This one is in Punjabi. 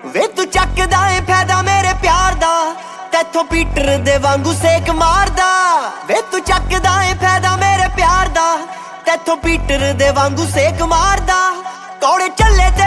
ਵੇ ਤੂੰ ਚੱਕਦਾ ਏ ਫਾਇਦਾ ਮੇਰੇ ਪਿਆਰ ਦਾ, ਤੈਥੋਂ ਪੀਟਰ ਦੇ ਵਾਂਗੂ ਸੇਕ ਮਾਰਦਾ। ਵੇ ਤੂੰ ਚੱਕਦਾ ਏ ਫਾਇਦਾ ਮੇਰੇ ਪਿਆਰ ਦਾ, ਤੈਥੋਂ ਪੀਟਰ ਦੇ ਵਾਂਗੂ ਸੇਕ ਮਾਰਦਾ। ਕੌੜੇ ਚੱਲੇ ਤੇ